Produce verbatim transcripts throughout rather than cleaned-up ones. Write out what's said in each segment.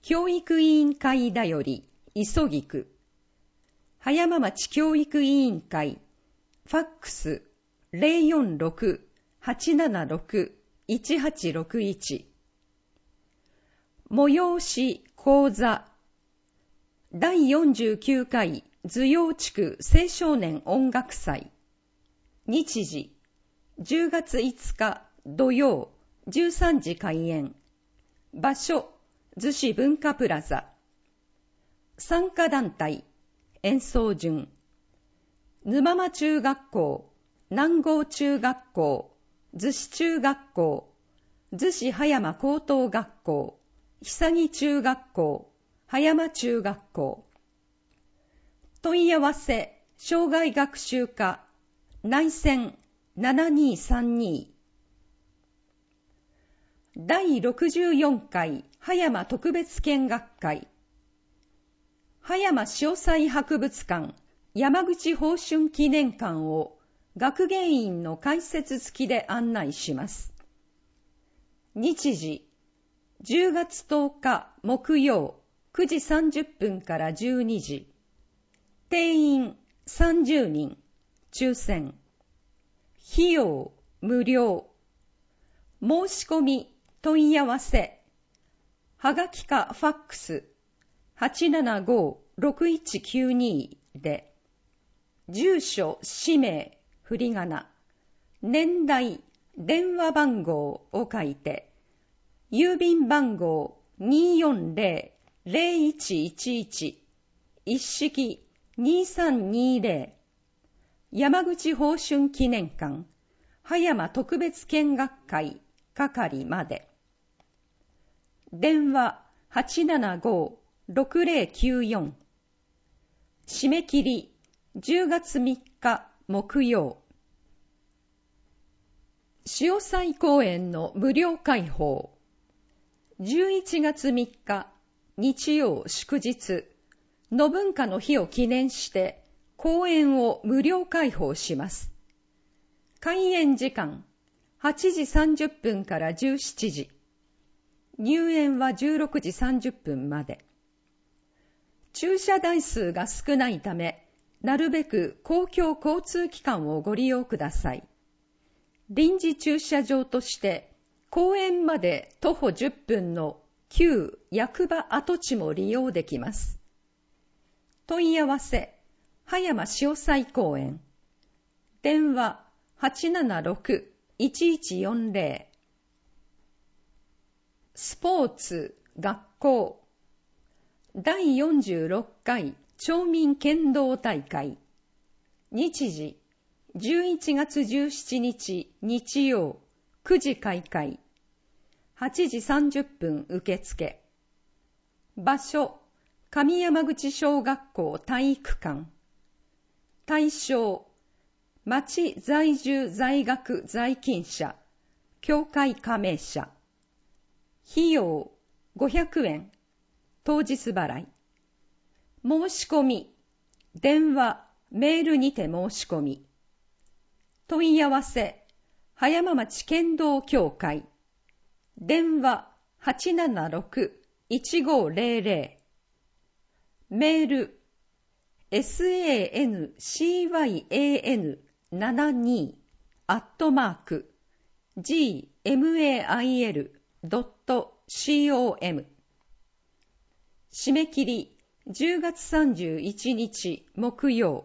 教育委員会だより、急ぎく。葉山町教育委員会、ファックス ゼロよんろく はちななろく いちはちろくいち。催し講座だいよんじゅうきゅうかい頭陽地区青少年音楽祭。日時じゅうがついつか土曜じゅうさんじ開演。場所逗子文化プラザ。参加団体演奏順沼間中学校、南郷中学校、逗子中学校、逗子葉山高等学校、久木中学校、葉山中学校。問い合わせ生涯学習課内線ななにさんに。だいろくじゅうよんかい葉山特別見学会。葉山潮祭博物館山口芳春記念館を学芸員の解説付きで案内します。日時じゅうがつとおか木曜くじさんじゅっぷんからじゅうにじ。定員さんじゅうにん、抽選。費用無料。申し込み問い合わせはがきかファックス はちななご ろくいちきゅうに で、住所、氏名、振り仮名、年代、電話番号を書いて、郵便番号 にーよんぜろ ぜろいちいちいち 一式にさんにぜろ山口芳春記念館葉山特別見学会係まで。電話はちななご ろくぜろきゅうよん。締め切りじゅうがつみっか木曜。潮祭公園の無料開放。じゅういちがつみっか日曜祝日の文化の日を記念して公園を無料開放します。開園時間はちじさんじゅっぷんからじゅうしちじ。入園はじゅうろくじさんじゅっぷんまで。駐車台数が少ないため、なるべく公共交通機関をご利用ください。臨時駐車場として公園まで徒歩じゅっぷんの旧役場跡地も利用できます。問い合わせ葉山潮祭公園。電話はちななろく いちいちよんぜろ。スポーツ学校だいよんじゅうろっかい町民剣道大会。日時じゅういちがつじゅうしちにち日曜くじ開会。はちじさんじゅっぷん受付。場所上山口小学校体育館。対象町在住在学在勤者、協会加盟者。費用ごひゃくえん、当日払い。申し込み、電話、メールにて申し込み。問い合わせ、葉山町剣道協会。電話はちななろく いちごぜろぜろ。メール、sancan ななに アットマーク gmail ドット com。締め切りじゅうがつさんじゅういちにち木曜。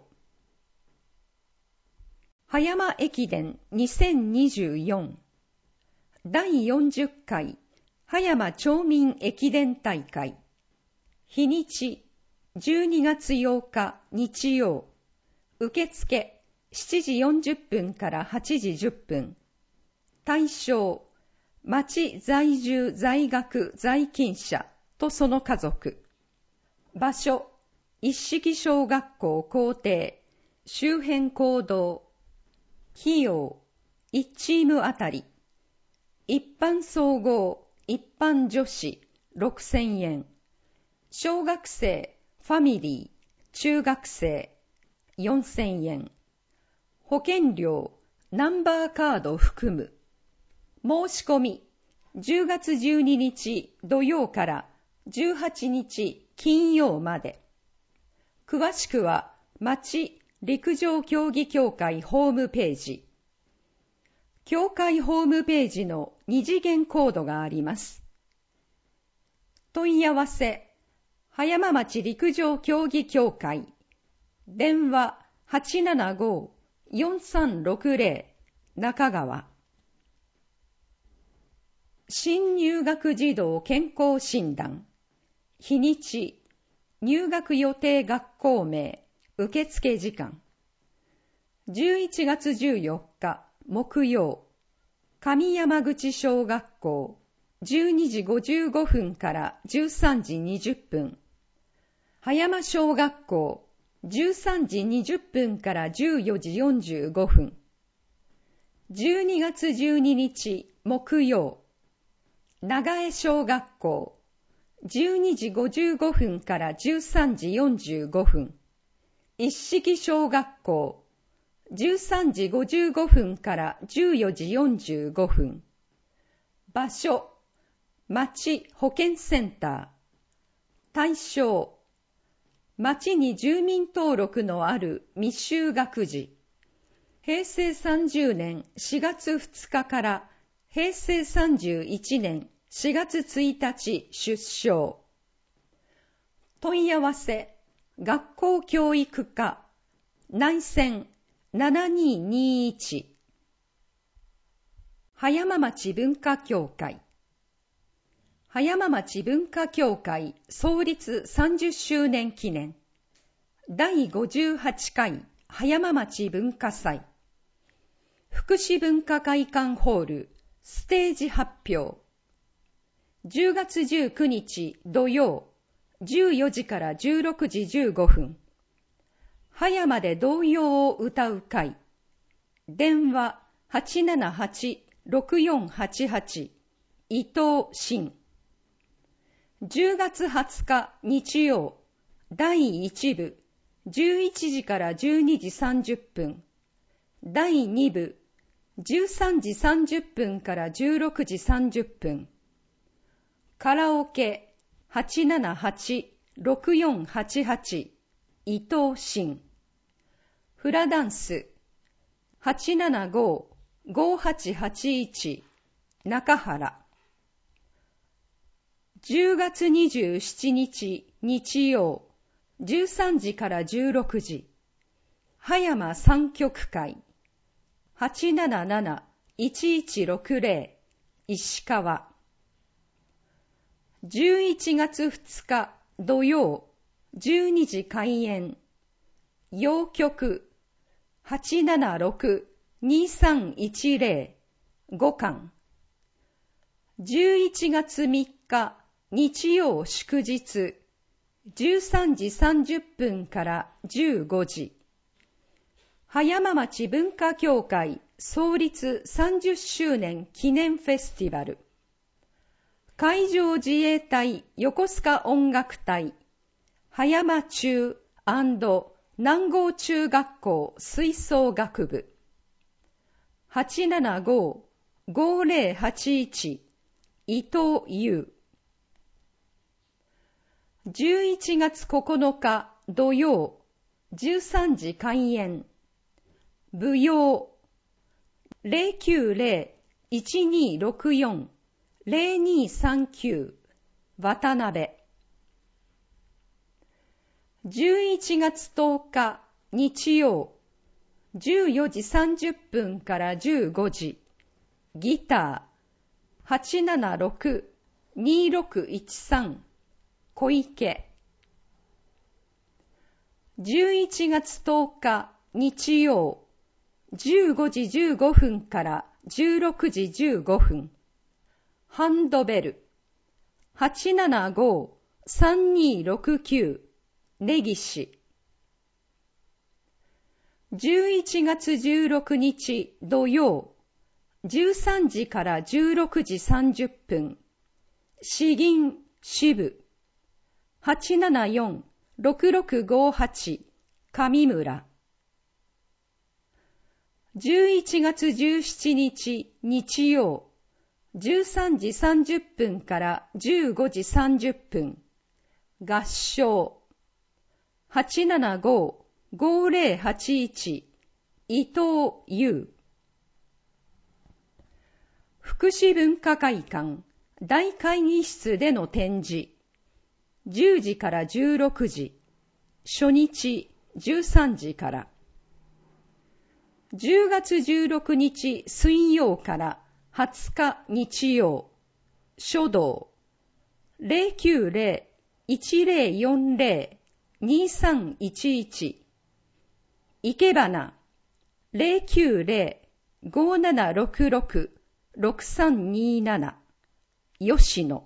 葉山駅伝にせんにじゅうよんだいよんじゅっかい葉山町民駅伝大会。日にちじゅうにがつようか日曜。受付しちじよんじゅっぷんからはちじじゅっぷん。対象町在住在学在勤者とその家族。場所一式小学校校庭周辺公道。費用いちチームあたり一般総合一般女子ろくせんえん、小学生ファミリー中学生よんせんえん、保険料ナンバーカード含む。申し込みじゅうがつじゅうににち土曜からじゅうはちにち金曜まで。詳しくは町陸上競技協会ホームページ。協会ホームページの二次元コードがあります。問い合わせ、葉山町陸上競技協会。電話 はちななご よんさんろくぜろ 中川。新入学児童健康診断。日にち、入学予定学校名、受付時間。じゅういちがつじゅうよっか木曜、上山口小学校、じゅうにじごじゅうごふんからじゅうさんじにじゅっぷん。葉山小学校、じゅうさんじにじゅっぷんからじゅうよじよんじゅうごふん。じゅうにがつじゅうににち木曜、長江小学校、じゅうにじごじゅうごふんからじゅうさんじよんじゅうごふん。一色小学校、じゅうさんじごじゅうごふんからじゅうよじよんじゅうごふん。場所、町保健センター。対象、町に住民登録のある未就学児。へいせいさんじゅうねんしがつふつかからへいせいさんじゅういちねんしがつついたち出生。問い合わせ、学校教育課、内線ななにーにーいち。葉山町文化協会。葉山町文化協会創立さんじゅっしゅうねん記念。だいごじゅうはちかい葉山町文化祭。福祉文化会館ホールステージ発表。じゅうがつじゅうくにち土曜、じゅうよじからじゅうろくじじゅうごふん。葉山で童謡を歌う会。電話 はちななはち ろくよんはちはち 伊藤真。じゅうがつはつか日曜、だいいちぶじゅういちじからじゅうにじさんじゅっぷん。だいにぶじゅうさんじさんじゅっぷんからじゅうろくじさんじゅっぷん。カラオケ はちななはち ろくよんはちはち 伊藤真。フラダンス はちななご ごはちはちいち 中原。じゅうがつにじゅうしちにち日曜、じゅうさんじからじゅうろくじ。葉山三曲会 はちなななな いちいちろくぜろ 石川。じゅういちがつふつか土曜、じゅうにじ開演。洋曲 はちななろく にさんいちぜろ ごかん。じゅういちがつみっか日曜祝日、じゅうさんじさんじゅっぷんからじゅうごじ。葉山町文化協会創立さんじゅっしゅうねん記念フェスティバル。海上自衛隊横須賀音楽隊、葉山中&南郷中学校吹奏楽部。はちななご ごぜろはちいち 伊藤優。じゅういちがつここのか土曜、じゅうさんじ開演。舞踊 ゼロきゅうぜろ いちにろくよん ぜろにさんきゅう 渡辺。じゅういちがつとおか日曜、じゅうよじさんじゅっぷんからじゅうごじ。ギター はちななろく にろくいちさん 小池。じゅういちがつとおか日曜、じゅうごじじゅうごふんからじゅうろくじじゅうごふん。ハンドベル はちななご さんにろくきゅう 根岸。じゅういちがつじゅうろくにち土曜、じゅうさんじからじゅうろくじさんじゅっぷん。詩吟支部 はちななよん ろくろくごはち 上村。じゅういちがつじゅうしちにち日曜、 じゅうさんじさんじゅっぷんからじゅうごじさんじゅっぷん、合唱。はちななごーごーぜろはちいち、伊藤優。福祉文化会館大会議室での展示。じゅうじからじゅうろくじ、初日じゅうさんじから。じゅうがつじゅうろくにち水曜からはつか日曜、書道 ゼロきゅうゼロ いちゼロよんゼロ にさんいちいち、いけばな ゼロきゅうゼロ ごーななろくろく ろくさんにーなな、吉野。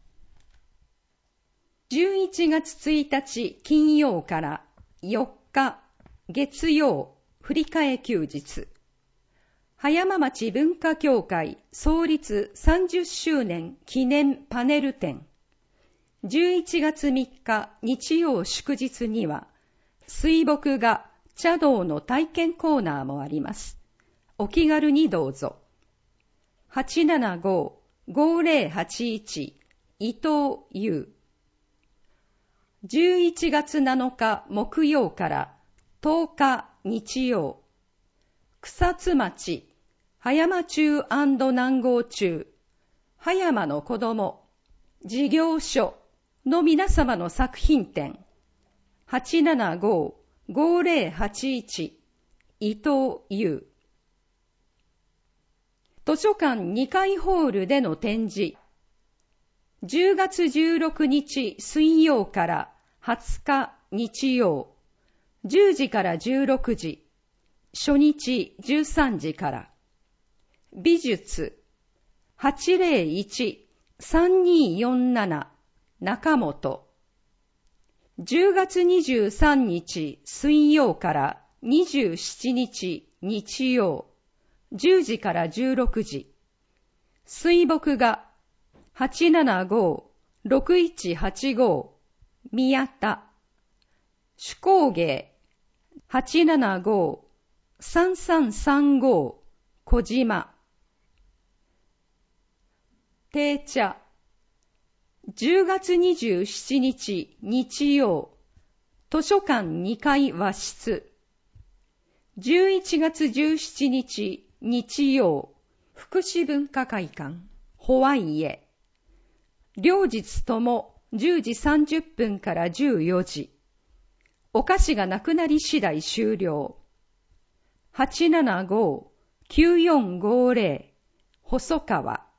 じゅういちがつついたち金曜からよっか月曜、振り替え休日。葉山町文化協会創立さんじゅっしゅうねん記念パネル展。じゅういちがつみっか日曜祝日には、水墨画茶道の体験コーナーもあります。お気軽にどうぞ。はちななごーごーぜろはちいち、伊藤優。じゅういちがつなのか木曜からとおか日曜、草津町葉山中&南郷中葉山の子ども事業所の皆様の作品展。はちななごーごーぜろはちいち、伊藤優。図書館にかいホールでの展示。じゅうがつじゅうろくにち水曜からはつか日曜、じゅうじからじゅうろくじ、初日じゅうさんじから。美術 はちゼロいち さんにーよんなな 中本。じゅうがつにじゅうさんにち水曜からにじゅうしちにち日曜、じゅうじからじゅうろくじ。水墨画はちななごーろくいちはちごー宮田。手工芸はちななごーさんさんさんごー小島。定茶じゅうがつにじゅうしちにち日曜、図書館にかい和室。じゅういちがつじゅうしちにち日曜、福祉文化会館ホワイエ。両日ともじゅうじさんじゅっぷんからじゅうよじ。お菓子がなくなり次第終了。はちななごーきゅうよんごーぜろ細川。